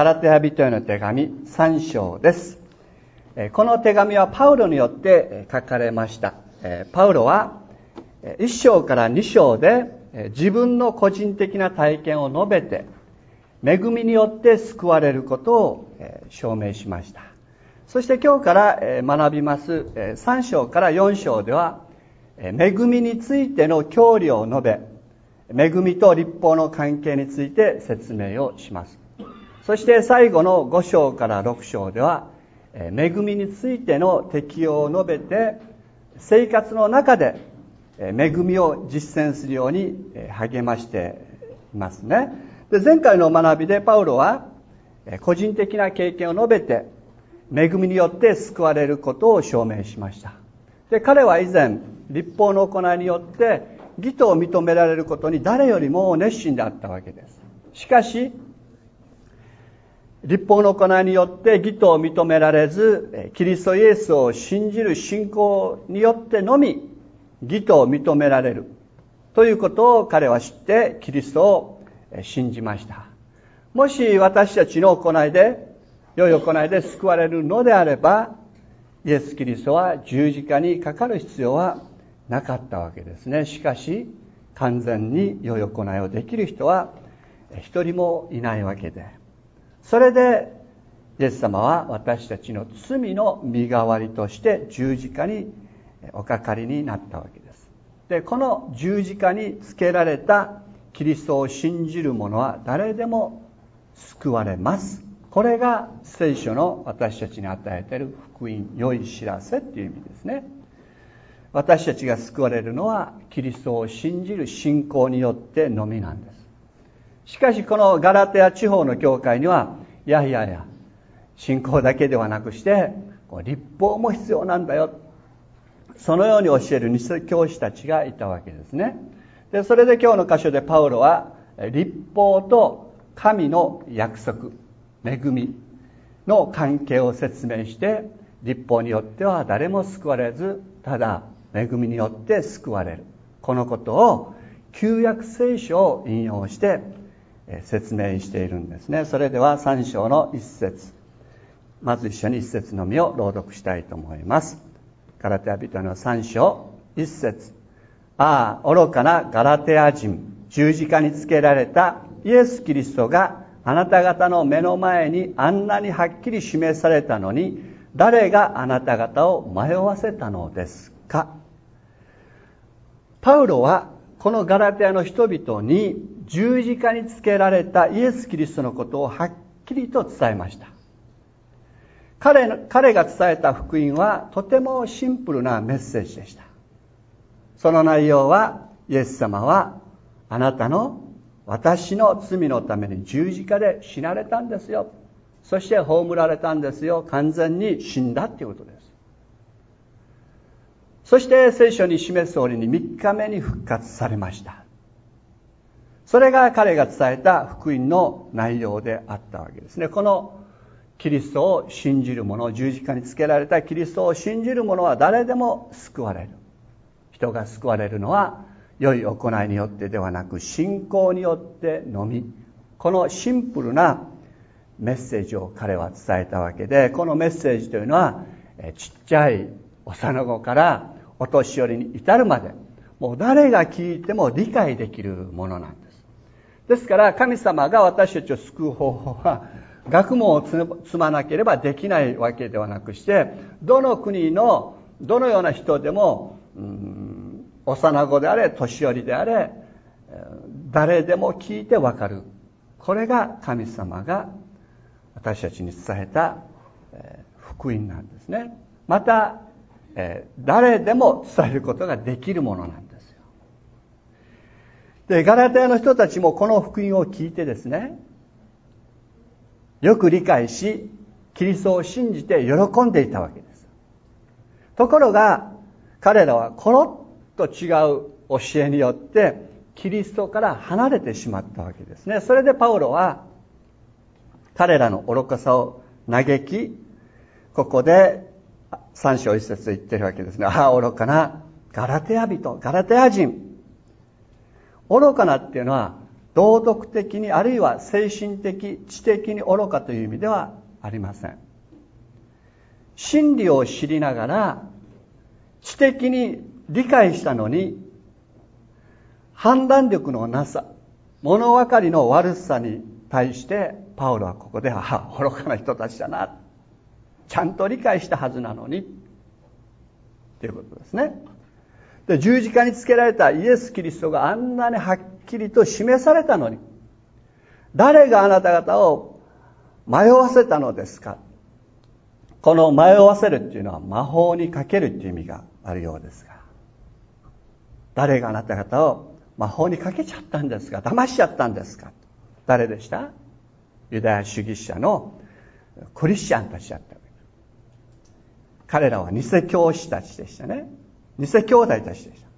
ガラテヤ人への手紙3章です。この手紙はパウロによって書かれました。パウロは1章から2章で自分の個人的な体験を述べて、恵みによって救われることを証明しました。そして今日から学びます3章から4章では、恵みについての教理を述べ、恵みと律法の関係について説明をします。そして最後の5章から6章では、恵みについての適用を述べて、生活の中で恵みを実践するように励ましていますね。で、前回の学びでパウロは個人的な経験を述べて、恵みによって救われることを証明しました。で、彼は以前律法の行いによって義とを認められることに誰よりも熱心であったわけです。しかし律法の行いによって義とを認められず、キリストイエスを信じる信仰によってのみ義とを認められるということを彼は知ってキリストを信じました。もし私たちの行いで、良い行いで救われるのであれば、イエス・キリストは十字架にかかる必要はなかったわけですね。しかし完全に良い行いをできる人は一人もいないわけで、それでイエス様は私たちの罪の身代わりとして十字架におかかりになったわけです。で、この十字架につけられたキリストを信じる者は誰でも救われます。これが聖書の私たちに与えている福音、良い知らせという意味ですね。私たちが救われるのはキリストを信じる信仰によってのみなんです。しかしこのガラテヤ地方の教会には、いやいやいや、信仰だけではなくして律法も必要なんだよ、そのように教える偽教師たちがいたわけですね。で、それで今日の箇所でパウロは律法と神の約束、恵みの関係を説明して、律法によっては誰も救われず、ただ恵みによって救われる、このことを旧約聖書を引用して説明しているんですね。それでは3章の一節、まず一緒に一節のみを朗読したいと思います。ガラテヤ人の3章一節。ああ、愚かなガラテヤ人、十字架につけられたイエス・キリストがあなた方の目の前にあんなにはっきり示されたのに、誰があなた方を迷わせたのですか。パウロはこのガラテヤの人々に十字架につけられたイエス・キリストのことをはっきりと伝えました。彼が伝えた福音はとてもシンプルなメッセージでした。その内容は、イエス様はあなたの私の罪のために十字架で死なれたんですよ。そして葬られたんですよ。完全に死んだということです。そして聖書に示す通りに3日目に復活されました。それが彼が伝えた福音の内容であったわけですね。このキリストを信じる者、十字架につけられたキリストを信じる者は誰でも救われる。人が救われるのは良い行いによってではなく、信仰によってのみ。このシンプルなメッセージを彼は伝えたわけで、このメッセージというのはちっちゃい幼子からお年寄りに至るまで、もう誰が聞いても理解できるものなんです。ですから神様が私たちを救う方法は学問を積まなければできないわけではなくして、どの国のどのような人でも、幼子であれ年寄りであれ誰でも聞いてわかる。これが神様が私たちに伝えた福音なんですね。また誰でも伝えることができるものなんですよ。で、ガラテヤの人たちもこの福音を聞いてですね、よく理解し、キリストを信じて喜んでいたわけです。ところが彼らはコロッと違う教えによってキリストから離れてしまったわけですね。それでパウロは彼らの愚かさを嘆き、ここで3章1節言ってるわけですね。ああ、愚かなガラテヤ人、ガラテヤ人。愚かなっていうのは道徳的にあるいは精神的、知的に愚かという意味ではありません。真理を知りながら知的に理解したのに判断力のなさ、物分かりの悪さに対してパウロはここでは愚かな人たちだな、ちゃんと理解したはずなのにということですね。で、十字架につけられたイエス・キリストがあんなにはっきりと示されたのに、誰があなた方を迷わせたのですか。この迷わせるっていうのは魔法にかけるっていう意味があるようですが、誰があなた方を魔法にかけちゃったんですか、騙しちゃったんですか。誰でした？ユダヤ主義者のクリスチャンたちだったわけです。彼らは偽教師たちでしたね。偽兄弟たちでした。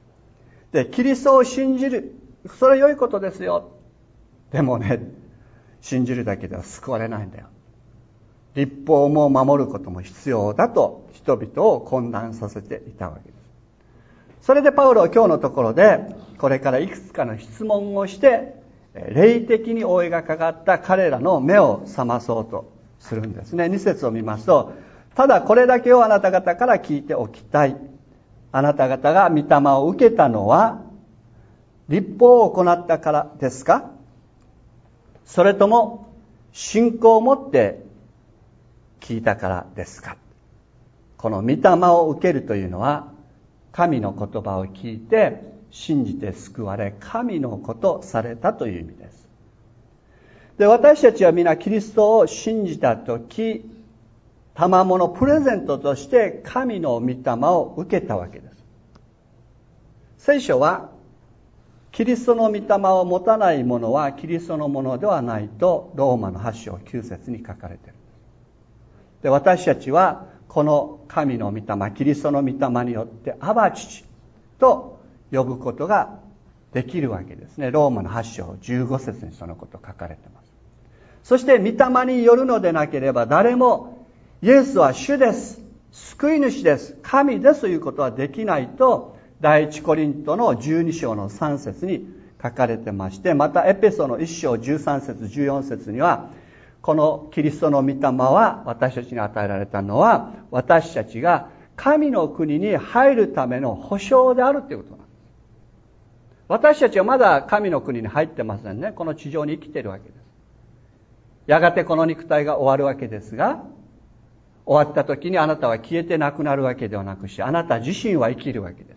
で、キリストを信じる、それは良いことですよ。でもね、信じるだけでは救われないんだよ。律法も守ることも必要だと人々を混乱させていたわけです。それでパウロは今日のところでこれからいくつかの質問をして霊的に覆いがかかった彼らの目を覚まそうとするんですね。2節を見ますと、ただこれだけをあなた方から聞いておきたい。あなた方が御霊を受けたのは律法を行ったからですか？それとも信仰を持って聞いたからですか？この御霊を受けるというのは、神の言葉を聞いて信じて救われ、神の子とされたという意味です。で、私たちは皆キリストを信じたとき、賜物プレゼントとして神の御霊を受けたわけです。聖書はキリストの御霊を持たない者はキリストのものではないとローマの8章9節に書かれている。で、私たちはこの神の御霊、キリストの御霊によってアバ父と呼ぶことができるわけですね。ローマの8章15節にそのこと書かれています。そして御霊によるのでなければ誰もイエスは主です、救い主です、神ですということはできないと第一コリントの12章の3節に書かれてまして、またエペソの1章13節14節にはこのキリストの御霊は私たちに与えられたのは私たちが神の国に入るための保証であるということなんです。私たちはまだ神の国に入ってませんね。この地上に生きているわけです。やがてこの肉体が終わるわけですが、終わった時にあなたは消えてなくなるわけではなくして、あなた自身は生きるわけです。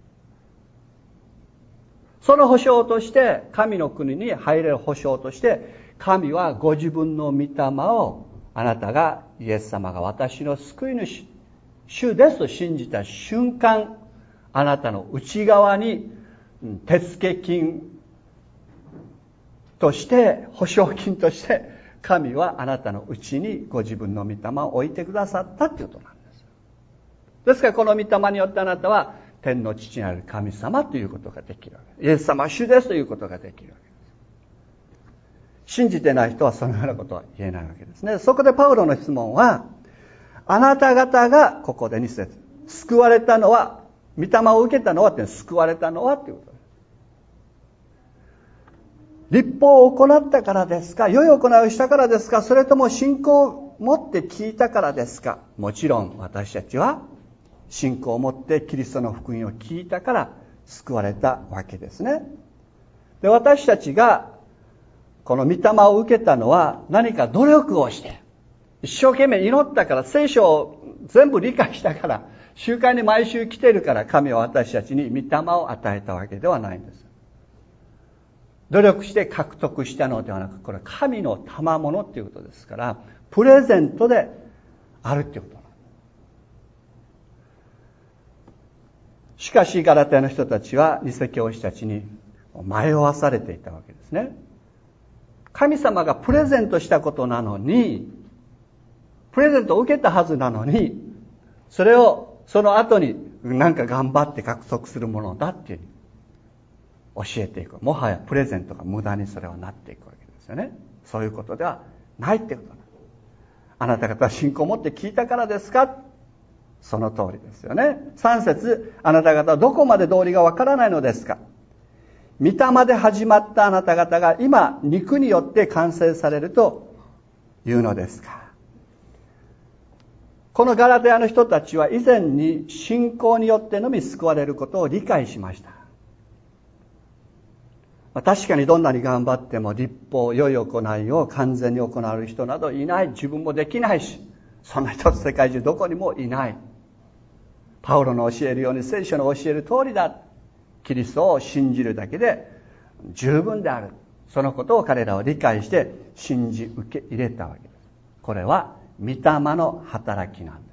その保証として、神の国に入れる保証として、神はご自分の御霊をあなたがイエス様が私の救い主、主ですと信じた瞬間、あなたの内側に手付金として、保証金として神はあなたの内にご自分の御霊を置いてくださったということなんです。ですからこの御霊によってあなたは天の父なる神様ということができるわけです。イエス様は主ですということができるわけです。信じてない人はそのようなことは言えないわけですね。そこでパウロの質問は、あなた方がここで2節、救われたのは、御霊を受けたのはって救われたのはっていうことです。律法を行ったからですか？良い行いをしたからですか？それとも信仰を持って聞いたからですか？もちろん私たちは信仰を持ってキリストの福音を聞いたから救われたわけですね。で、私たちがこの御霊を受けたのは何か努力をして一生懸命祈ったから、聖書を全部理解したから、集会に毎週来てるから神は私たちに御霊を与えたわけではないんです。努力して獲得したのではなく、これは神の賜物っていうことですから、プレゼントであるっていうことなんです。しかしガラテヤの人たちは偽教師たちに迷わされていたわけですね。神様がプレゼントしたことなのに、プレゼントを受けたはずなのに、それをその後になんか頑張って獲得するものだっていう教えていく。もはやプレゼントが無駄にそれはなっていくわけですよね。そういうことではないってことなんです。あなた方は信仰を持って聞いたからですか？その通りですよね。3節、あなた方はどこまで道理がわからないのですか？ 御霊で始まったあなた方が今肉によって完成されるというのですか。このガラテヤの人たちは以前に信仰によってのみ救われることを理解しました。確かにどんなに頑張っても律法、良い行いを完全に行う人などいない。自分もできないし、そんな人世界中どこにもいない。パウロの教えるように聖書の教える通りだ。キリストを信じるだけで十分である。そのことを彼らは理解して信じ受け入れたわけです。これは御霊の働きなんです。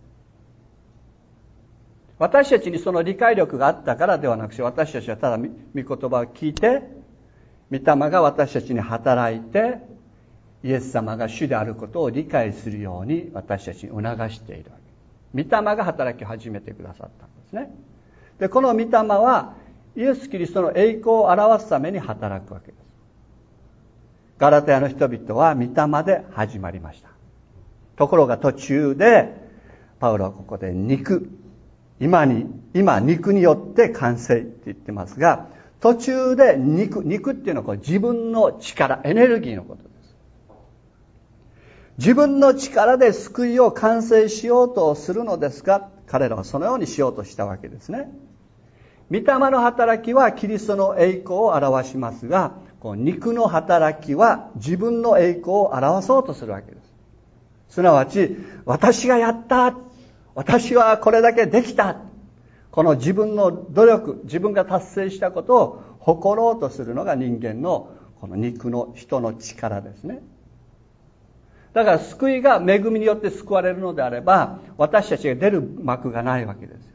私たちにその理解力があったからではなくて、私たちはただ御言葉を聞いて、御霊が私たちに働いて、イエス様が主であることを理解するように私たちに促しているわけ。御霊が働き始めてくださったんですね。で、この御霊はイエス・キリストの栄光を表すために働くわけです。ガラテヤの人々は御霊で始まりました。ところが途中でパウロはここで今肉によって完成って言ってますが、途中で肉っていうのは自分の力、エネルギーのことです。自分の力で救いを完成しようとするのですが、彼らはそのようにしようとしたわけですね。御霊の働きはキリストの栄光を表しますが、肉の働きは自分の栄光を表そうとするわけです。すなわち、私がやった、私はこれだけできた、この自分の努力、自分が達成したことを誇ろうとするのが人間のこの肉の人の力ですね。だから救いが恵みによって救われるのであれば、私たちが出る幕がないわけですよ。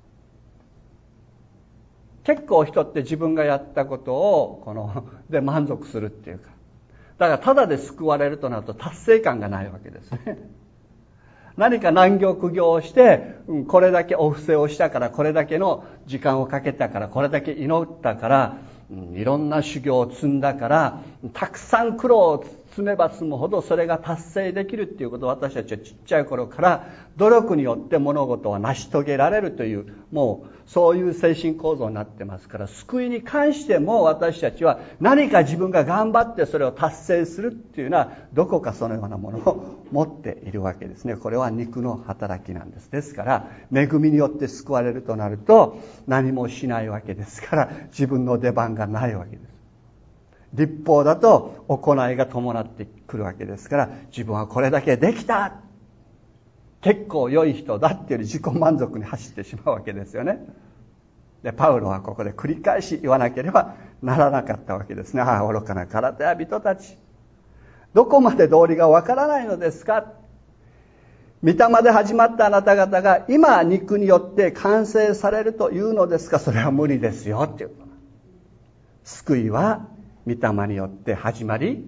結構人って自分がやったことをで満足するっていうか、だからただで救われるとなると達成感がないわけですね。何か難行苦行をして、これだけお布施をしたから、これだけの時間をかけたから、これだけ祈ったから、いろんな修行を積んだから、たくさん苦労を積めば積むほどそれが達成できるっていうことを私たちはちっちゃい頃から努力によって物事は成し遂げられるという、もうそういう精神構造になってますから、救いに関しても私たちは何か自分が頑張ってそれを達成するっていうのはどこかそのようなものを持っているわけですね。これは肉の働きなんです。ですから恵みによって救われるとなると何もしないわけですから、自分の出番がないわけです。律法だと行いが伴ってくるわけですから、自分はこれだけできた、結構良い人だっていう自己満足に走ってしまうわけですよね。で、パウロはここで繰り返し言わなければならなかったわけですね。愚かなガラテヤ人たち、どこまで道理がわからないのですか。御霊で始まったあなた方が今肉によって完成されるというのですか。それは無理ですよっていうこと。救いは御霊によって始まり、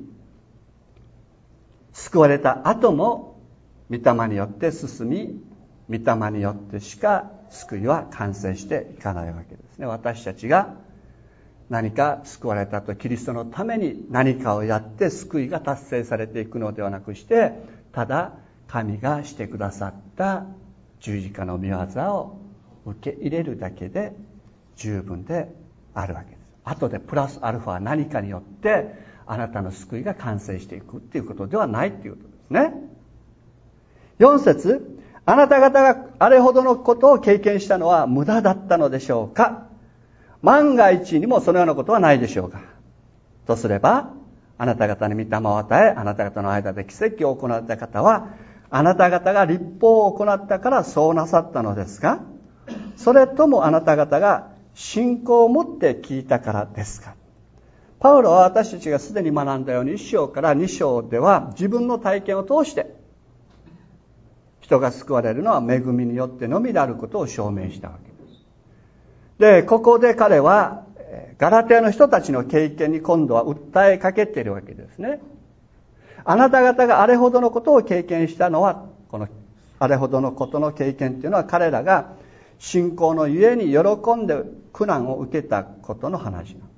救われた後も御霊によって進み、御霊によってしか救いは完成していかないわけですね。私たちが何か救われたとキリストのために何かをやって救いが達成されていくのではなくして、ただ神がしてくださった十字架の御業を受け入れるだけで十分であるわけです。後でプラスアルファ何かによってあなたの救いが完成していくっていうことではないっていうことですね。4節、あなた方があれほどのことを経験したのは無駄だったのでしょうか。万が一にもそのようなことはないでしょうか。とすれば、あなた方に御霊を与え、あなた方の間で奇跡を行った方は、あなた方が律法を行ったからそうなさったのですか、それともあなた方が信仰を持って聞いたからですか。パウロは私たちがすでに学んだように1章から2章では自分の体験を通して人が救われるのは恵みによってのみであることを証明したわけです。で、ここで彼はガラテヤの人たちの経験に今度は訴えかけているわけですね。あなた方があれほどのことを経験したのは、このあれほどのことの経験というのは彼らが信仰のゆえに喜んで苦難を受けたことの話なんです。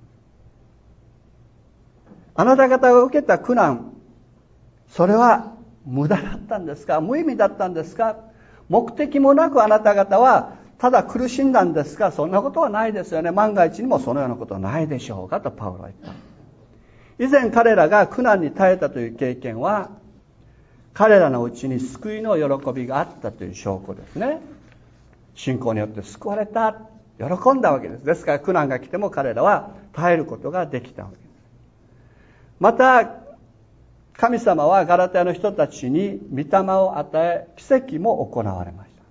あなた方が受けた苦難、それは無駄だったんですか？無意味だったんですか？目的もなくあなた方はただ苦しんだんですが、そんなことはないですよね。万が一にもそのようなことはないでしょうかとパウロは言った。以前彼らが苦難に耐えたという経験は、彼らのうちに救いの喜びがあったという証拠ですね。信仰によって救われた、喜んだわけです。ですから苦難が来ても彼らは耐えることができたわけです。また神様はガラテヤの人たちに御霊を与え、奇跡も行われました。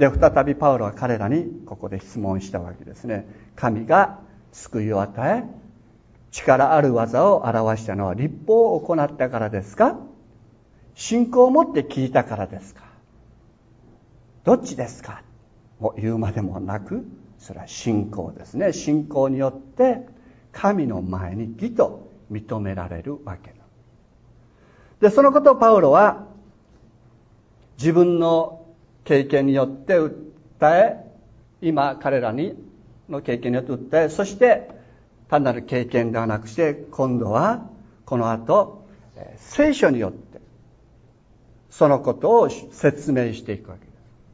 で、再びパウロは彼らにここで質問したわけですね。神が救いを与え、力ある技を表したのは律法を行ったからですか？信仰を持って聞いたからですか？どっちですか？もう言うまでもなく、それは信仰ですね。信仰によって神の前に義と認められるわけで、そのことをパウロは自分の経験によって訴え、今彼らの経験によって訴え、そして単なる経験ではなくして、今度はこの後聖書によってそのことを説明していくわけです。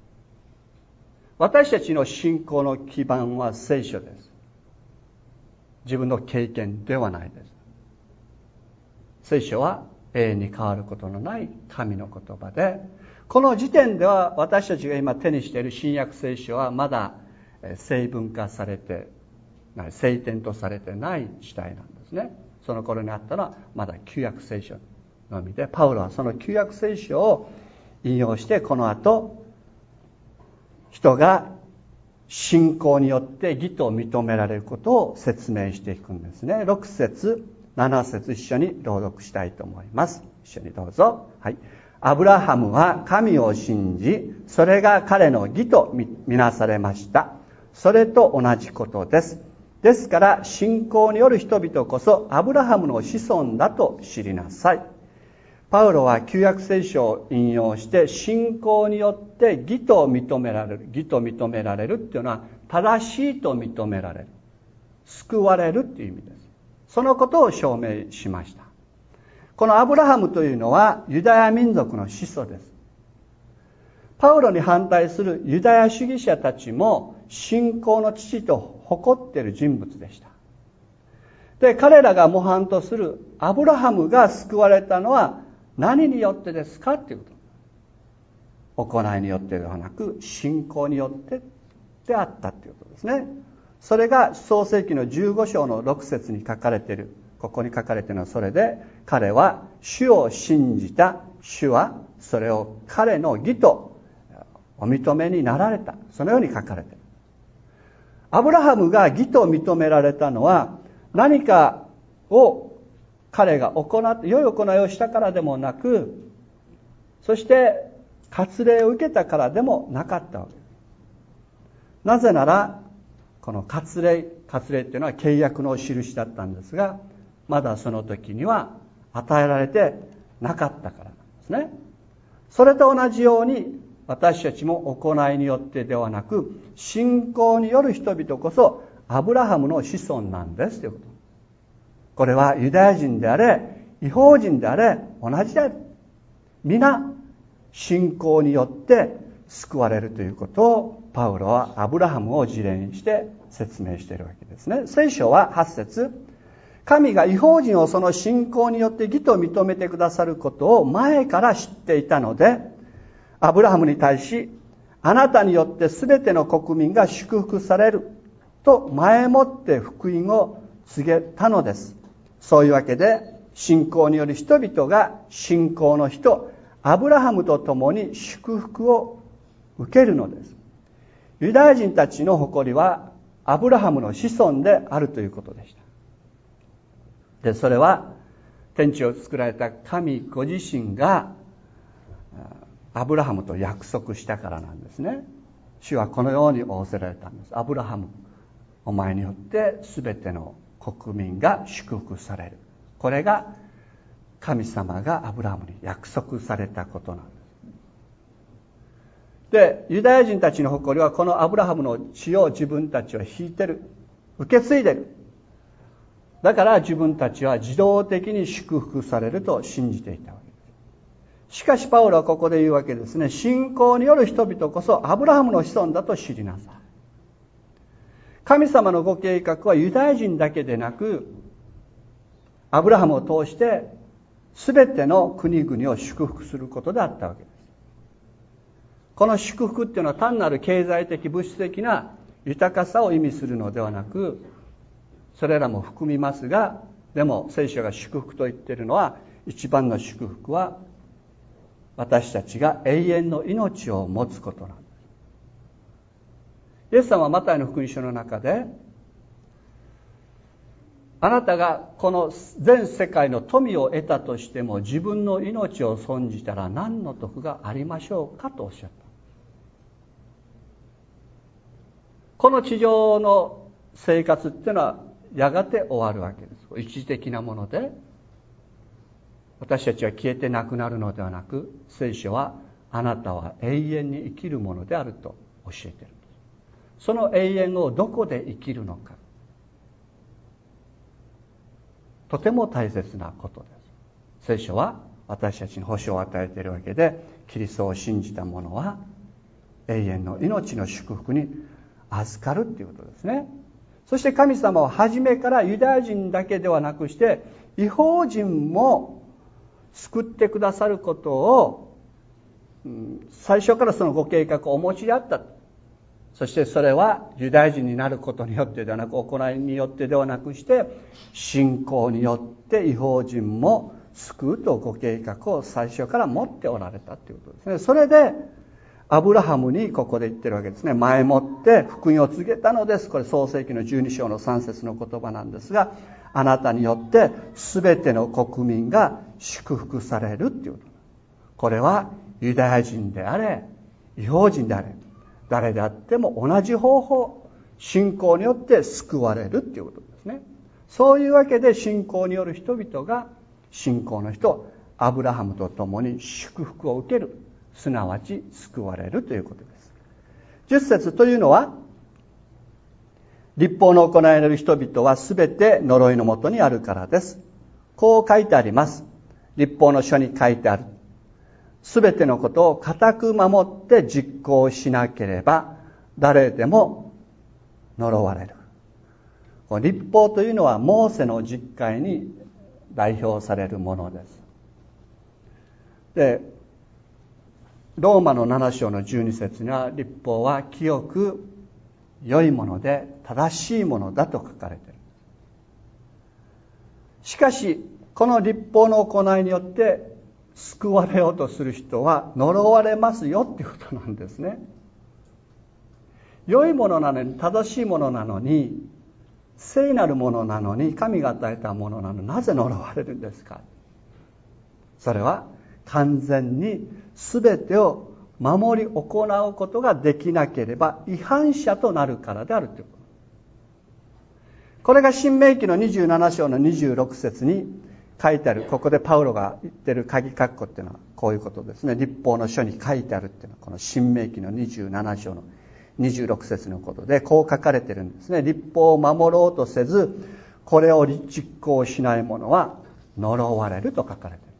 私たちの信仰の基盤は聖書です。自分の経験ではないです。聖書は永遠に変わることのない神の言葉で、この時点では私たちが今手にしている新約聖書はまだ成文化されてない、聖典とされてない時代なんですね。その頃にあったのはまだ旧約聖書のみで、パウロはその旧約聖書を引用して、この後人が信仰によって義と認められることを説明していくんですね。6節7節一緒に朗読したいと思います。一緒にどうぞ。はい。アブラハムは神を信じ、それが彼の義とみなされました。それと同じことです。ですから信仰による人々こそアブラハムの子孫だと知りなさい。パウロは旧約聖書を引用して、信仰によって義と認められる。義と認められるっていうのは、正しいと認められる。救われるっていう意味です。そのことを証明しました。このアブラハムというのはユダヤ民族の始祖です。パウロに反対するユダヤ主義者たちも信仰の父と誇っている人物でした。で、彼らが模範とするアブラハムが救われたのは何によってですかっていうこと。行いによってではなく、信仰によってであったということですね。それが創世記の15章の6節に書かれている。ここに書かれているのはそれで、彼は主を信じた。主はそれを彼の義とお認めになられた。そのように書かれている。アブラハムが義と認められたのは、何かを彼が良い行いをしたからでもなく、そして割礼を受けたからでもなかったわけです。なぜなら、この割礼っていうのは契約の印だったんですが、まだその時には与えられてなかったからなんですね。それと同じように、私たちも行いによってではなく、信仰による人々こそアブラハムの子孫なんですということ。これはユダヤ人であれ、異邦人であれ、同じである。皆、信仰によって救われるということを、パウロはアブラハムを事例にして説明しているわけですね。聖書は8節、神が異邦人をその信仰によって義と認めてくださることを前から知っていたので、アブラハムに対し、あなたによってすべての国民が祝福されると前もって福音を告げたのです。そういうわけで、信仰による人々が信仰の人、アブラハムと共に祝福を受けるのです。ユダヤ人たちの誇りはアブラハムの子孫であるということでした。で、それは天地を作られた神ご自身がアブラハムと約束したからなんですね。主はこのように仰せられたんです。アブラハム、お前によってすべての国民が祝福される。これが神様がアブラハムに約束されたことなんです。で、ユダヤ人たちの誇りはこのアブラハムの血を自分たちは引いてる。受け継いでる。だから自分たちは自動的に祝福されると信じていたわけです。 しかしパウロはここで言うわけですね。信仰による人々こそアブラハムの子孫だと知りなさい。神様のご計画はユダヤ人だけでなく、アブラハムを通して全ての国々を祝福することであったわけです。この祝福っていうのは単なる経済的物質的な豊かさを意味するのではなく、それらも含みますが、でも聖書が祝福と言っているのは、一番の祝福は私たちが永遠の命を持つことなんです。イエス様はマタイの福音書の中で、あなたがこの全世界の富を得たとしても自分の命を損じたら何の得がありましょうかとおっしゃった。この地上の生活っていうのはやがて終わるわけです。一時的なもので、私たちは消えてなくなるのではなく、聖書はあなたは永遠に生きるものであると教えているんです。その永遠をどこで生きるのか、とても大切なことです。聖書は私たちに保証を与えているわけで、キリストを信じた者は永遠の命の祝福に預かるということですね。そして神様は初めからユダヤ人だけではなくして異邦人も救ってくださることを最初からそのご計画をお持ちであった。そしてそれはユダヤ人になることによってではなく、行いによってではなくして信仰によって異邦人も救うとご計画を最初から持っておられたということですね。それでアブラハムにここで言ってるわけですね。前もって福音を告げたのです。これ創世記の12章の3節の言葉なんですが、あなたによって全ての国民が祝福されるっていうこと。これはユダヤ人であれ異邦人であれ誰であっても同じ方法、信仰によって救われるっていうことですね。そういうわけで信仰による人々が信仰の人アブラハムと共に祝福を受ける、すなわち救われるということです。10節というのは、律法の行える人々はすべて呪いのもとにあるからです。こう書いてあります。律法の書に書いてある。すべてのことを固く守って実行しなければ誰でも呪われる。律法というのはモーセの十戒に代表されるものです。で、ローマの7章の12節には律法は清く良いもので正しいものだと書かれている。しかしこの律法の行いによって救われようとする人は呪われますよっていうことなんですね。良いものなのに、正しいものなのに、聖なるものなのに、神が与えたものなのになぜ呪われるんですか。それは完全に全てを守り行うことができなければ違反者となるからであるということ。これが申命記の27章の26節に書いてある。ここでパウロが言ってる鍵括弧っていうのはこういうことですね。律法の書に書いてあるっていうのはこの申命記の27章の26節のことでこう書かれてるんですね。律法を守ろうとせずこれを実行しない者は呪われると書かれている。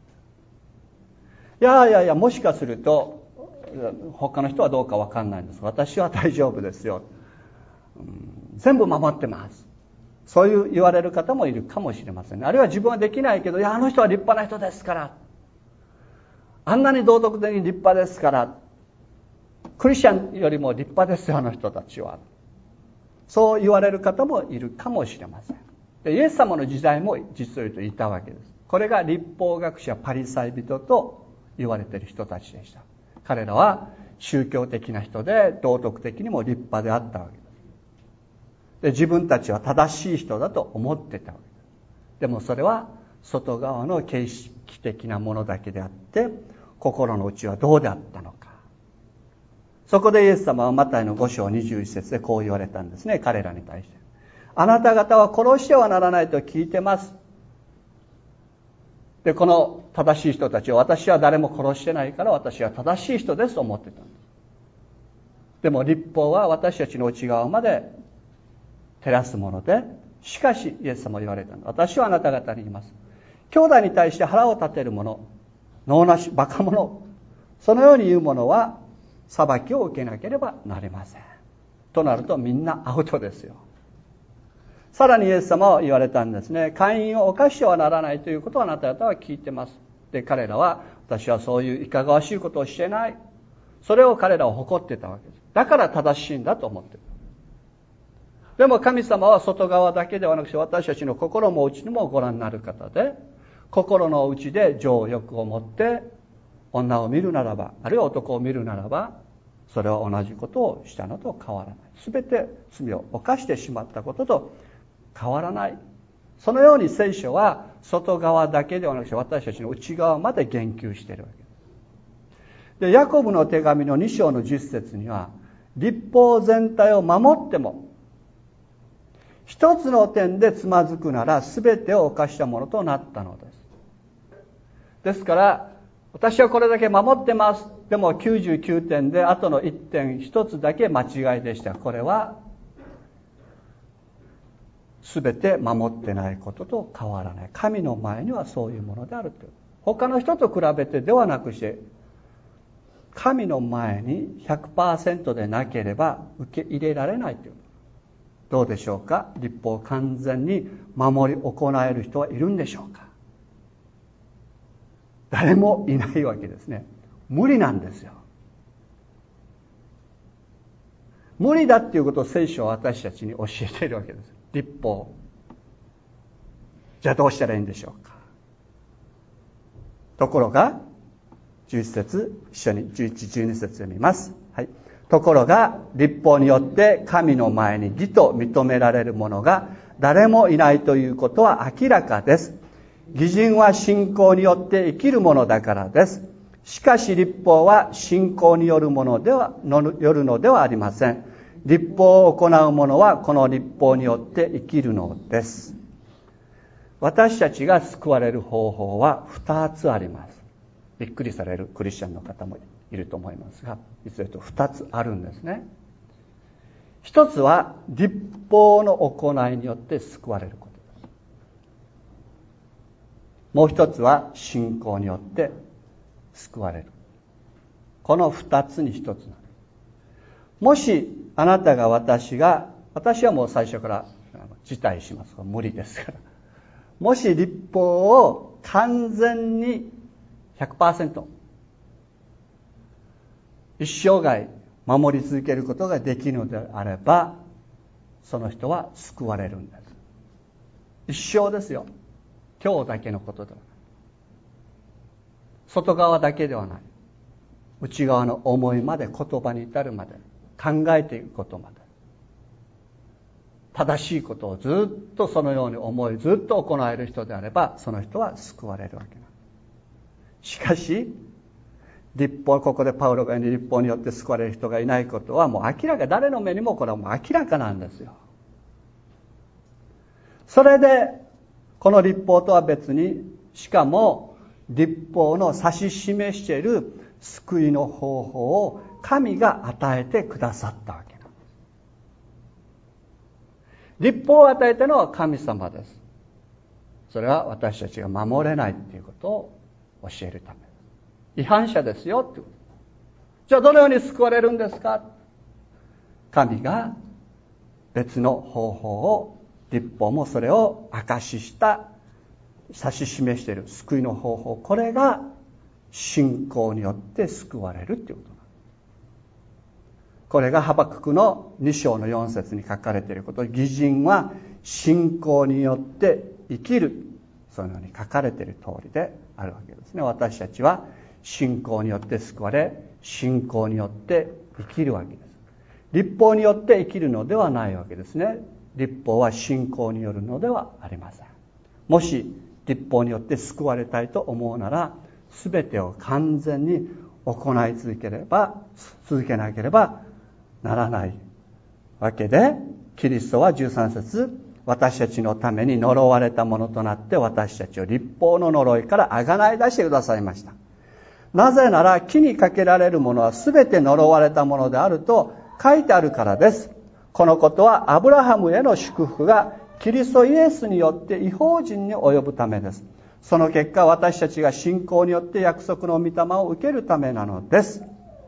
いやもしかすると他の人はどうか分かんないんです。私は大丈夫ですよ、全部守ってます、そういう言われる方もいるかもしれませんね。あるいは自分はできないけど、いやあの人は立派な人ですから、あんなに道徳的に立派ですから、クリスチャンよりも立派ですよあの人たちは、そう言われる方もいるかもしれません。でイエス様の時代も実を言うといたわけです。これが律法学者パリサイ人と言われている人たちでした。彼らは宗教的な人で道徳的にも立派であったわけです。で自分たちは正しい人だと思ってたわけです。でもそれは外側の形式的なものだけであって、心の内はどうであったのか。そこでイエス様はマタイの5章21節でこう言われたんですね。彼らに対して、あなた方は殺してはならないと聞いてます。でこの正しい人たちを、私は誰も殺してないから私は正しい人ですと思ってたんです。でも律法は私たちの内側まで照らすもので、しかしイエス様は言われたの。私はあなた方に言います。兄弟に対して腹を立てる者、 能なしバカ者、そのように言う者は裁きを受けなければなりません。となるとみんなアウトですよ。さらにイエス様は言われたんですね。姦淫を犯してはならないということをあなた方は聞いてます。で、彼らは、私はそういういかがわしいことをしてない。それを彼らは誇ってたわけです。だから正しいんだと思っている。でも神様は外側だけではなくて、私たちの心も内にもご覧になる方で、心の内で情欲を持って女を見るならば、あるいは男を見るならば、それは同じことをしたのと変わらない。すべて罪を犯してしまったことと変わらない。そのように聖書は外側だけではなくて私たちの内側まで言及しているわけです。で、ヤコブの手紙の2章の10節には、律法全体を守っても一つの点でつまずくなら全てを犯したものとなったのです。ですから私はこれだけ守ってます。でも99点であとの1点1つだけ間違いでした。これは全て守ってないことと変わらない。神の前にはそういうものであるという。他の人と比べてではなくして、神の前に 100% でなければ受け入れられないという。どうでしょうか。律法を完全に守り行える人はいるんでしょうか。誰もいないわけですね。無理なんですよ。無理だっていうことを聖書は私たちに教えているわけです。律法。じゃあどうしたらいいんでしょうか。ところが11節、一緒に11、12節読みます。はい。ところが律法によって神の前に義と認められる者が誰もいないということは明らかです。義人は信仰によって生きるものだからです。しかし律法は信仰によるのではありません。律法を行う者はこの律法によって生きるのです。私たちが救われる方法は2つあります。びっくりされるクリスチャンの方もいると思いますが、実は2つあるんですね。1つは律法の行いによって救われることです。もう1つは信仰によって救われる。この2つに1つなんです。もしあなたが私はもう最初から辞退します。無理ですから。もし律法を完全に 100% 一生涯守り続けることができるのであれば、その人は救われるんです。一生ですよ。今日だけのことではない。外側だけではない。内側の思いまで、言葉に至るまで、考えていくことまで、正しいことをずっとそのように思い、ずっと行える人であれば、その人は救われるわけなんです。しかし律法、ここでパウロが言う律法によって救われる人がいないことはもう明らか、誰の目にもこれはもう明らかなんですよ。それでこの律法とは別に、しかも律法の指し示している救いの方法を神が与えてくださったわけなんです。律法を与えたのは神様です。それは私たちが守れないということを教えるためです。違反者ですよってこと。じゃあどのように救われるんですか。神が別の方法を、律法もそれを証しした指し示している救いの方法、これが信仰によって救われるということなんです。これがハバククの2章の4節に書かれていること。義人は信仰によって生きる、そのように書かれている通りであるわけですね。私たちは信仰によって救われ、信仰によって生きるわけです。律法によって生きるのではないわけですね。律法は信仰によるのではありません。もし律法によって救われたいと思うなら、全てを完全に行い続けなければならないわけで、キリストは13節、私たちのために呪われたものとなって私たちを律法の呪いからあがない出してくださいました。なぜなら木にかけられるものは全て呪われたものであると書いてあるからです。このことはアブラハムへの祝福がキリストイエスによって異邦人に及ぶためです。 その結果、私たちが信仰によって約束の御霊を受けるためなのです。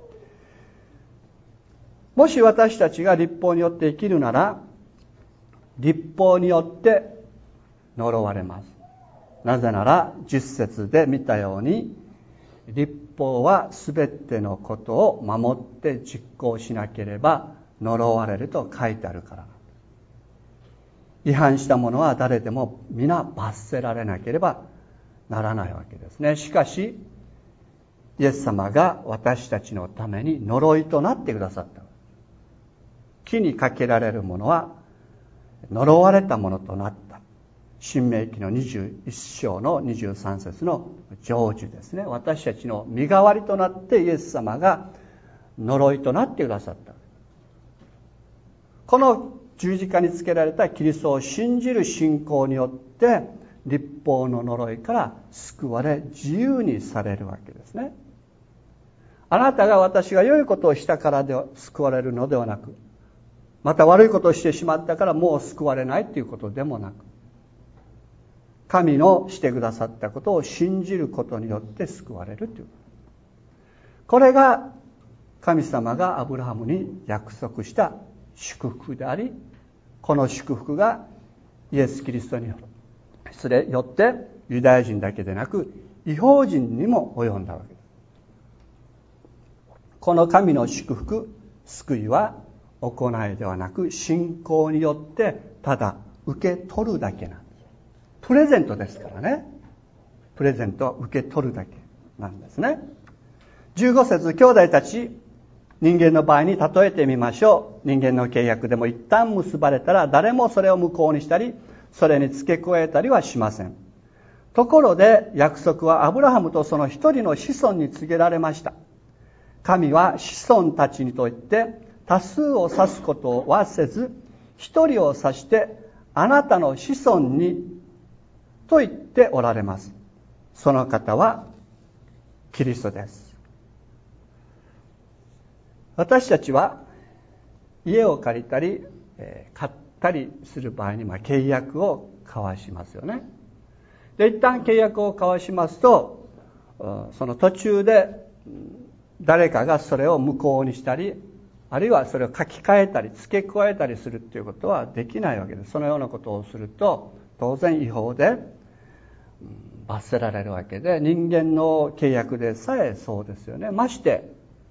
もし私たちが律法によって生きるなら、律法によって呪われます。なぜなら、10節で見たように、律法はすべてのことを守って実行しなければ呪われると書いてあるから。違反した者は誰でも皆罰せられなければならないわけですね。しかし、イエス様が私たちのために呪いとなってくださった。木にかけられるものは呪われたものとなった。申命記の21章の23節の成就ですね。私たちの身代わりとなってイエス様が呪いとなってくださった。この十字架につけられたキリストを信じる信仰によって律法の呪いから救われ自由にされるわけですね。あなたが私が良いことをしたからで救われるのではなく、また悪いことをしてしまったからもう救われないということでもなく、神のしてくださったことを信じることによって救われるという。これが神様がアブラハムに約束した祝福であり、この祝福がイエス・キリストによってユダヤ人だけでなく異邦人にも及んだわけです。この神の祝福、救いは行いではなく信仰によってただ受け取るだけなんです。プレゼントですからね。プレゼントは受け取るだけなんですね。15節、兄弟たち、人間の場合に例えてみましょう。人間の契約でも一旦結ばれたら誰もそれを無効にしたり、それに付け加えたりはしません。ところで約束はアブラハムとその一人の子孫に告げられました。神は子孫たちにとって多数を指すことはせず、一人を指してあなたの子孫にと言っておられます。その方はキリストです。私たちは家を借りたり買ったりする場合に契約を交わしますよね。で、一旦契約を交わしますと、その途中で誰かがそれを無効にしたり、あるいはそれを書き換えたり付け加えたりするということはできないわけです。そのようなことをすると当然違法で罰せられるわけで、人間の契約でさえそうですよね。まして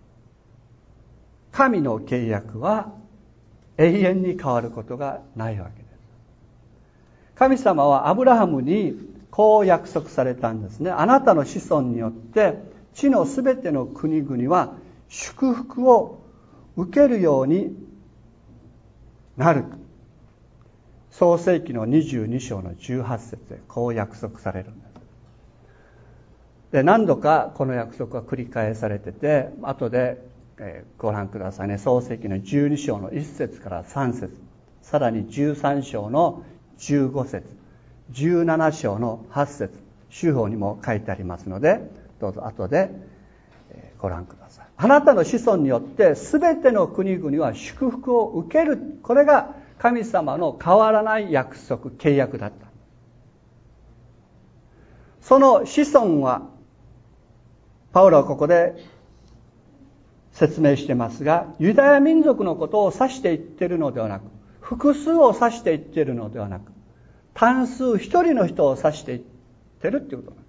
神の契約は永遠に変わることがないわけです。神様はアブラハムにこう約束されたんですね。あなたの子孫によって地のすべての国々は祝福を受けるようになる。創世記の22章の18節でこう約束されるんです。で、何度かこの約束は繰り返されてて、後でご覧くださいね。創世記の12章の1節から3節、さらに13章の15節、17章の8節、主法にも書いてありますので、どうぞ後でご覧ください。あなたの子孫によって全ての国々は祝福を受ける。これが神様の変わらない約束、契約だった。その子孫は、パウロはここで説明してますが、ユダヤ民族のことを指して言っているのではなく、複数を指して言っているのではなく、単数一人の人を指して言ってるっていうことなんです。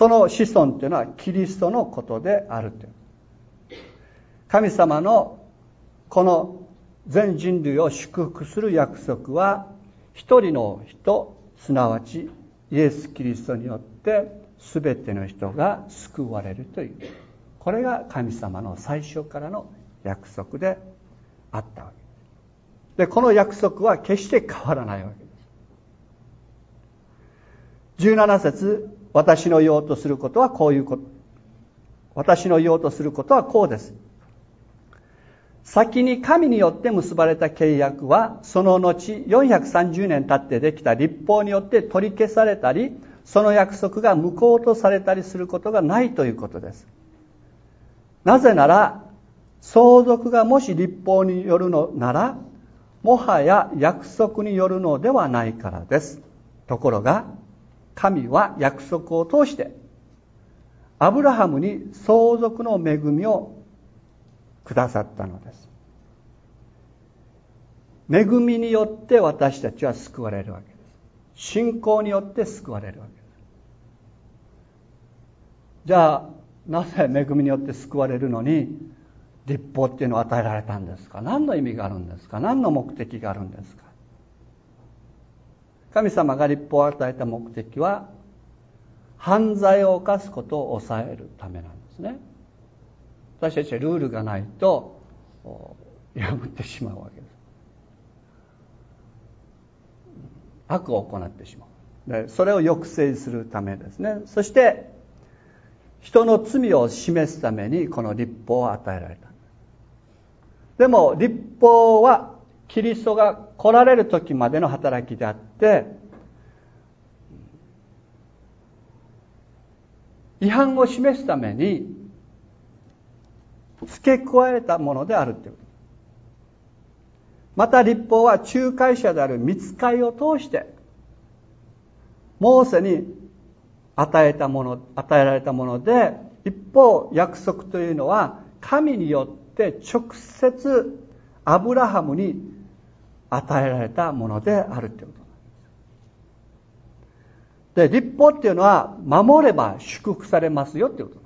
その子孫っていうのはキリストのことであるという。神様のこの全人類を祝福する約束は一人の人、すなわちイエス・キリストによって全ての人が救われるという、これが神様の最初からの約束であったわけです。で、この約束は決して変わらないわけです。17節、私の言おうとすることはこういうこと。私の言おうとすることはこうです。先に神によって結ばれた契約は、その後430年経ってできた律法によって取り消されたり、その約束が無効とされたりすることがないということです。なぜなら、相続がもし律法によるのなら、もはや約束によるのではないからです。ところが、 神は約束を通してアブラハムに相続の恵みをくださったのです。恵みによって私たちは救われるわけです。信仰によって救われるわけです。じゃあなぜ恵みによって救われるのに律法っていうのを与えられたんですか？何の意味があるんですか？何の目的があるんですか？神様が律法を与えた目的は犯罪を犯すことを抑えるためなんですね。私たちはルールがないと破ってしまうわけです。悪を行ってしまう。でそれを抑制するためですね。そして人の罪を示すためにこの律法を与えられた。でも律法はキリストが来られる時までの働きであって、違反を示すために付け加えたものであるということ。また律法は仲介者である御使いを通してモーセに与えられたもので、一方約束というのは神によって直接アブラハムに与えられたものであるということで、律法っていうのは守れば祝福されますよということ。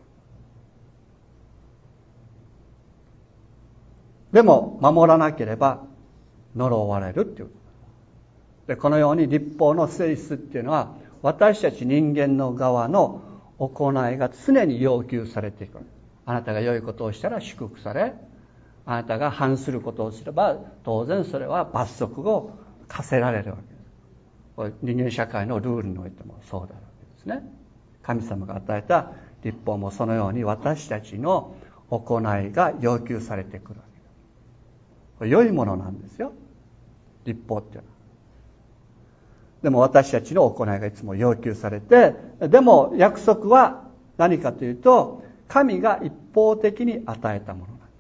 でも守らなければ呪われるっていうことで、このように律法の性質っていうのは私たち人間の側の行いが常に要求されていく。あなたが良いことをしたら祝福され、あなたが反することをすれば当然それは罰則を課せられるわけです。これ人間社会のルールにおいてもそうであるわけですね。神様が与えた律法もそのように私たちの行いが要求されてくるわけです。これ良いものなんですよ、律法っていうのは。でも私たちの行いがいつも要求されて、でも約束は何かというと神が一方的に与えたものなんです。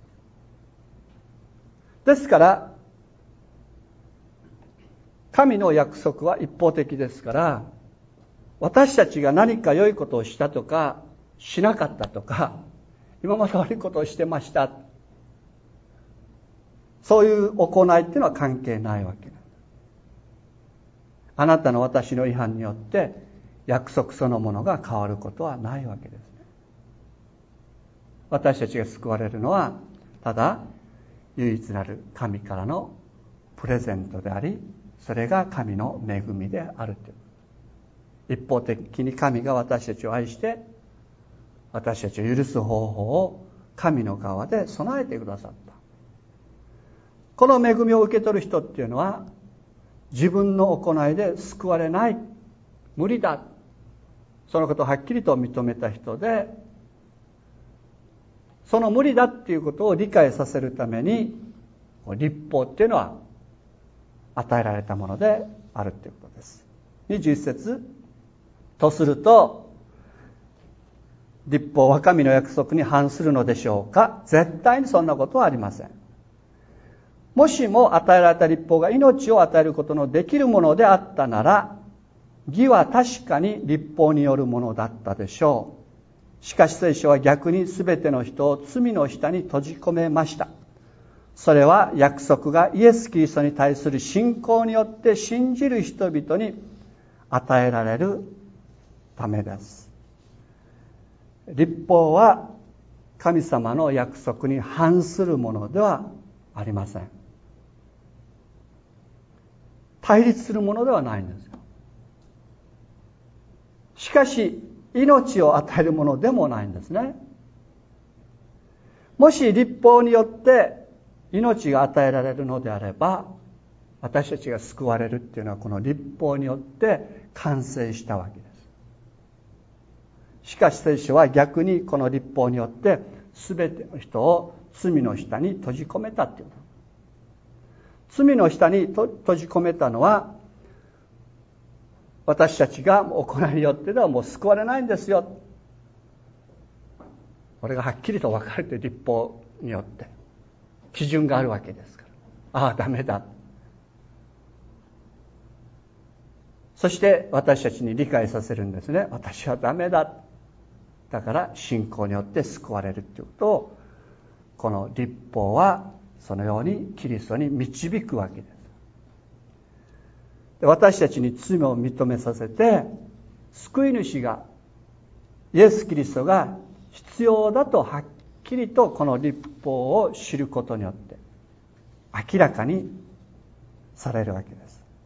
ですから神の約束は一方的ですから、私たちが何か良いことをしたとかしなかったとか、今まで悪いことをしてました、そういう行いっていうのは関係ないわけなんです。あなたの私の違反によって約束そのものが変わることはないわけですね。私たちが救われるのはただ唯一なる神からのプレゼントであり、それが神の恵みであるという。一方的に神が私たちを愛して私たちを許す方法を神の側で備えてくださった。この恵みを受け取る人っていうのは自分の行いで救われない、無理だ、そのことをはっきりと認めた人で、その無理だっていうことを理解させるために律法っていうのは与えられたものであるということです。21節、とすると律法は神の約束に反するのでしょうか？絶対にそんなことはありません。もしも与えられた律法が命を与えることのできるものであったなら、義は確かに律法によるものだったでしょう。しかし聖書は逆に全ての人を罪の下に閉じ込めました。それは約束がイエス・キリストに対する信仰によって信じる人々に与えられるためです。律法は神様の約束に反するものではありません。対立するものではないんですよ。しかし命を与えるものでもないんですね。もし律法によって命が与えられるのであれば、私たちが救われるっていうのはこの律法によって完成したわけです。しかし聖書は逆にこの律法によって全ての人を罪の下に閉じ込めたっていう。罪の下に閉じ込めたのは、私たちが行いによってではもう救われないんですよ。これがはっきりと分かれて律法によって基準があるわけですから、ああダメだ。 そして私たちに理解させるんですね。私はダメだ。だから信仰によって救われるということを、この律法はそのようにキリストに導くわけです。私たちに罪を認めさせて、救い主が、イエス・キリストが必要だとはっきりとこの律法を知ることによって明らかにされるわけです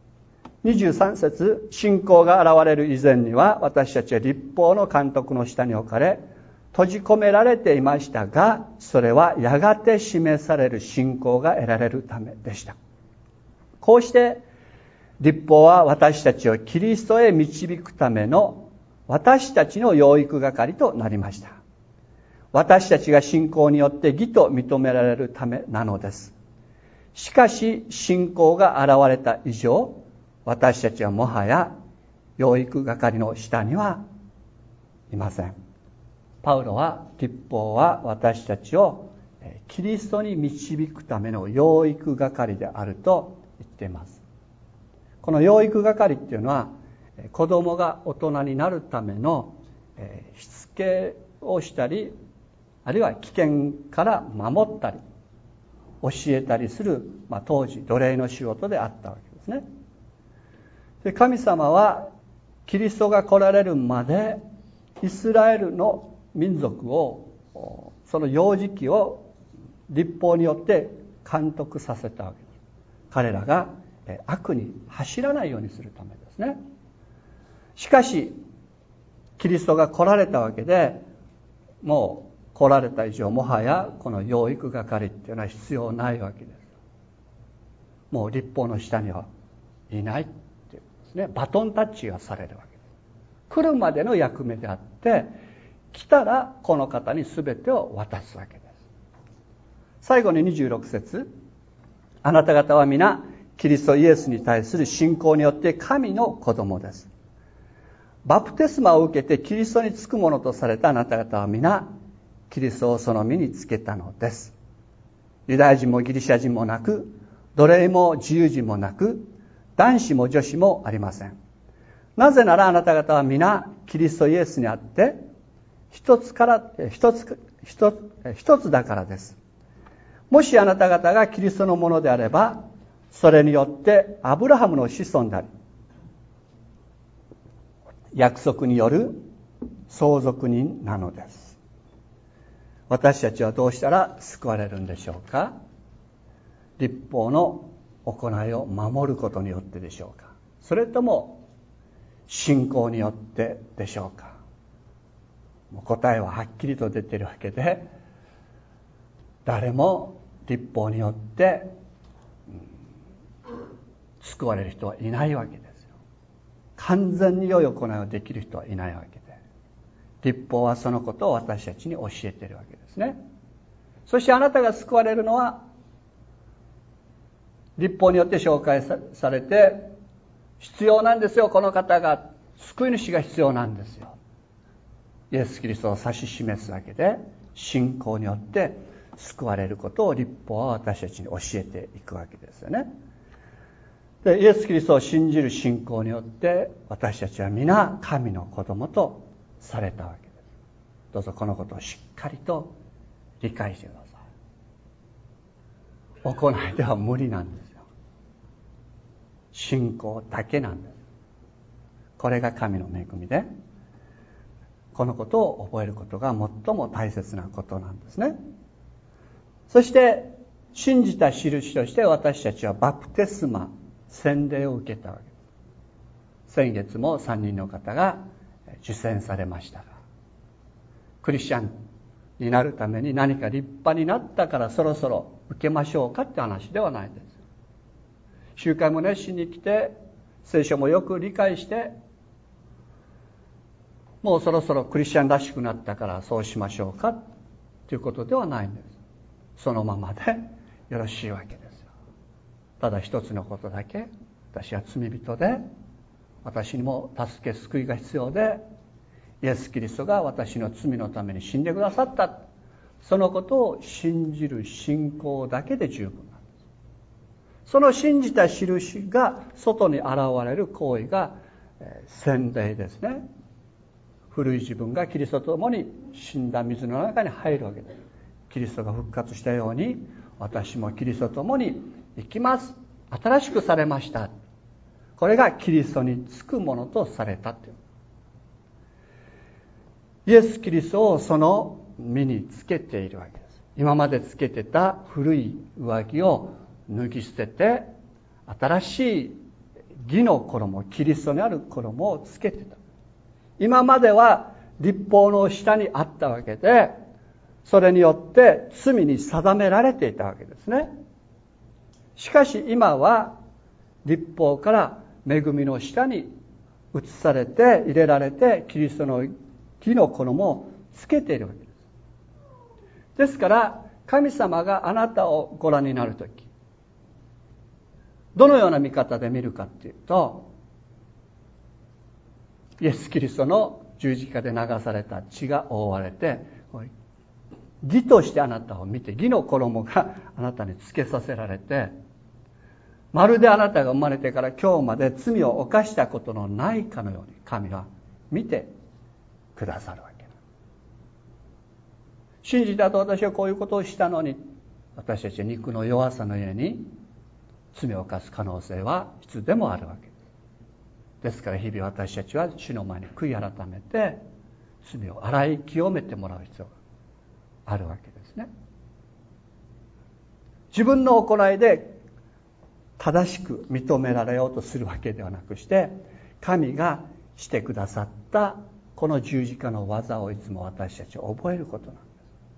。23節、信仰が現れる以前には私たちは律法の監督の下に置かれ閉じ込められていましたが、それはやがて示される信仰が得られるためでした。こうして律法は私たちをキリストへ導くための私たちの養育係となりました。私たちが信仰によって義と認められるためなのです。しかし信仰が現れた以上、私たちはもはや養育係の下にはいません。パウロは律法は私たちをキリストに導くための養育係であると言っています。この養育係っていうのは子供が大人になるためのしつけをしたり、あるいは危険から守ったり教えたりする、当時奴隷の仕事であったわけですね。で、神様はキリストが来られるまでイスラエルの民族をその幼児期を律法によって監督させたわけです。彼らが悪に走らないようにするためですね。しかしキリストが来られたわけで、もう来られた以上もはやこの養育係っていうのは必要ないわけです。もう律法の下にはいないっていうんですね。バトンタッチがされるわけです。来るまでの役目であって、来たらこの方に全てを渡すわけです。最後に26節、あなた方は皆キリストイエスに対する信仰によって神の子供です。バプテスマを受けてキリストにつくものとされたあなた方は皆キリストをその身につけたのです。ユダヤ人もギリシャ人もなく、奴隷も自由人もなく、男子も女子もありません。なぜならあなた方は皆キリストイエスにあって一つだからです。もしあなた方がキリストのものであれば、それによってアブラハムの子孫であり、約束による相続人なのです。私たちはどうしたら救われるんでしょうか。律法の行いを守ることによってでしょうか、それとも信仰によってでしょうか。もう答えははっきりと出ているわけで、誰も律法によって救われる人はいないわけですよ。完全に良い行いをできる人はいないわけで、律法はそのことを私たちに教えているわけですね。そしてあなたが救われるのは、律法によって紹介されて、必要なんですよ、この方が、救い主が必要なんですよ。イエス・キリストを指し示すわけで、信仰によって救われることを律法は私たちに教えていくわけですよね。で、イエス・キリストを信じる信仰によって私たちは皆神の子供とされたわけです。どうぞこのことをしっかりと理解してください。行いでは無理なんですよ。信仰だけなんです。これが神の恵みで、このことを覚えることが最も大切なことなんですね。そして信じた印として私たちはバプテスマ、洗礼を受けたわけです。先月も3人の方が受洗されましたが、クリスチャンになるために何か立派になったからそろそろ受けましょうかって話ではないです。集会も熱心に来て、聖書もよく理解して、もうそろそろクリスチャンらしくなったからそうしましょうかということではないんです。そのままでよろしいわけですよ。ただ一つのことだけ、私は罪人で、私にも助け救いが必要で、イエス・キリストが私の罪のために死んでくださった、そのことを信じる信仰だけで十分なんです。その信じた印が外に現れる行為が洗礼ですね。古い自分がキリストと共に死んだ水の中に入るわけです。キリストが復活したように、私もキリストと共に生きます。新しくされました。これがキリストにつくものとされたという。イエス・キリストをその身につけているわけです。今までつけてた古い上着を脱ぎ捨てて、新しい義の衣、キリストにある衣をつけてた。今までは律法の下にあったわけで、それによって罪に定められていたわけですね。しかし今は律法から恵みの下に移されて入れられて、キリストの義の衣をつけているわけです。ですから神様があなたをご覧になるとき、どのような見方で見るかっていうと、イエス・キリストの十字架で流された血が覆われて、義としてあなたを見て、義の衣があなたにつけさせられて、まるであなたが生まれてから今日まで罪を犯したことのないかのように神は見てくださるわけだ。信じたと私はこういうことをしたのに、私たちは肉の弱さのゆえに罪を犯す可能性はいつでもあるわけです。ですから日々私たちは主の前に悔い改めて罪を洗い清めてもらう必要があるわけですね。自分の行いで正しく認められようとするわけではなくして、神がしてくださったこの十字架の技をいつも私たちは覚えることなんです。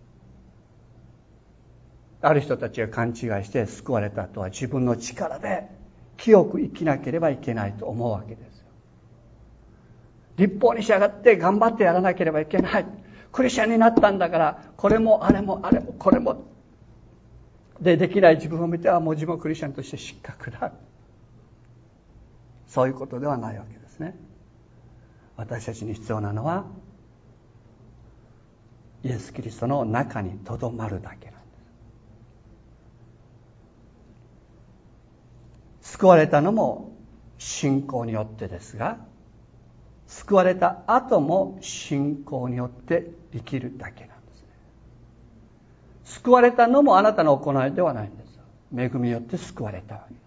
ある人たちが勘違いして救われたとは自分の力で清く生きなければいけないと思うわけですよ。律法に従って頑張ってやらなければいけない。クリスチャンになったんだからこれもあれもあれもこれもできない自分を見て、もう自分はクリスチャンとして失格だ。そういうことではないわけですね。私たちに必要なのはイエス・キリストの中にとどまるだけなんです。救われたのも信仰によってですが、救われた後も信仰によって生きるだけなんですね。救われたのもあなたの行いではないんです。恵みによって救われたわけです。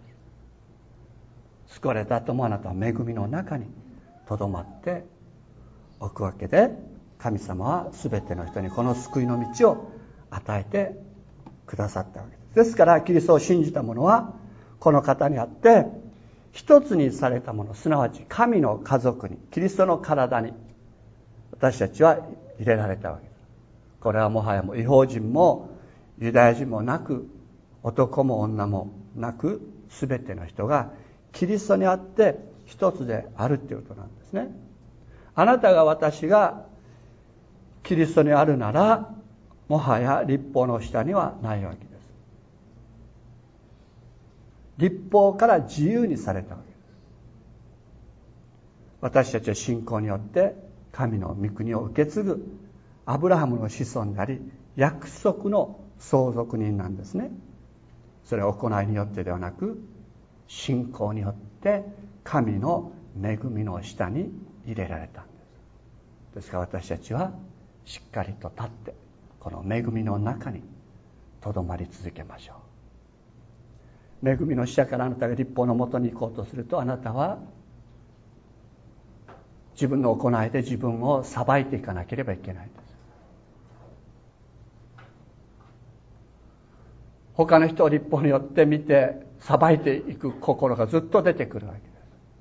救われた後もあなたは恵みの中にとどまっておくわけで、神様は全ての人にこの救いの道を与えてくださったわけです。ですからキリストを信じた者はこの方にあって一つにされたもの、すなわち神の家族に、キリストの体に私たちは入れられたわけです。これはもはやもう異邦人もユダヤ人もなく、男も女もなく、全ての人がキリストにあって一つであるということなんですね。あなたが私がキリストにあるなら、もはや律法の下にはないわけです。律法から自由にされたわけです。私たちは信仰によって神の御国を受け継ぐアブラハムの子孫であり、約束の相続人なんですね。それは行いによってではなく、信仰によって神の恵みの下に入れられたんです。ですから私たちはしっかりと立ってこの恵みの中にとどまり続けましょう。恵みの下からあなたが律法のもとに行こうとすると、あなたは自分の行いで自分を裁いていかなければいけないんです。他の人を律法によって見て裁いていく心がずっと出てくるわけです。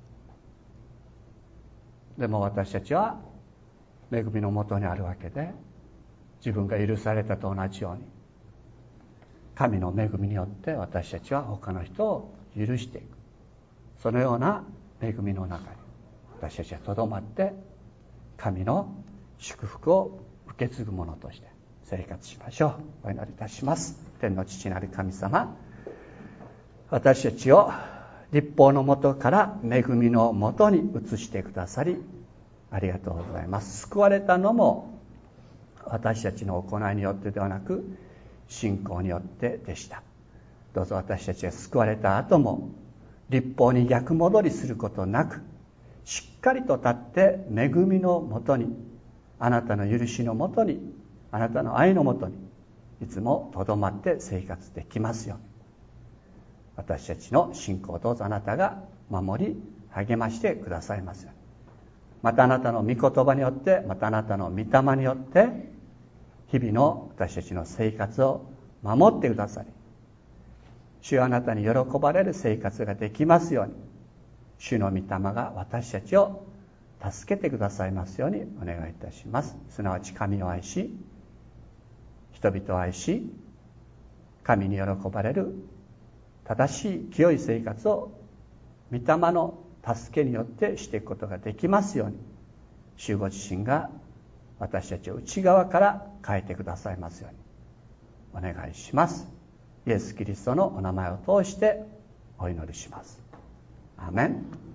でも私たちは恵みのもとにあるわけで、自分が許されたと同じように神の恵みによって私たちは他の人を許していく、そのような恵みの中に私たちはとどまって神の祝福を受け継ぐ者として生活しましょう。お祈りいたします。天の父なる神様、私たちを律法のもとから恵みのもとに移してくださりありがとうございます。救われたのも私たちの行いによってではなく、信仰によってでした。どうぞ私たちが救われた後も律法に逆戻りすることなく、 しっかりと立って恵みのもとに、あなたの許しのもとに、あなたの愛のもとにいつもとどまって生活できますように、私たちの信仰をどうぞあなたが守り励ましてくださいますように。またあなたの御言葉によって、またあなたの御霊によって日々の私たちの生活を守ってくださり、主よ、あなたに喜ばれる生活ができますように、主の御霊が私たちを助けてくださいますようにお願いいたします。すなわち神を愛し、人々を愛し、神に喜ばれる正しい清い生活を御霊の助けによってしていくことができますように、主ご自身が私たちを内側から変えてくださいますようにお願いします。イエス・キリストのお名前を通してお祈りします。アーメン。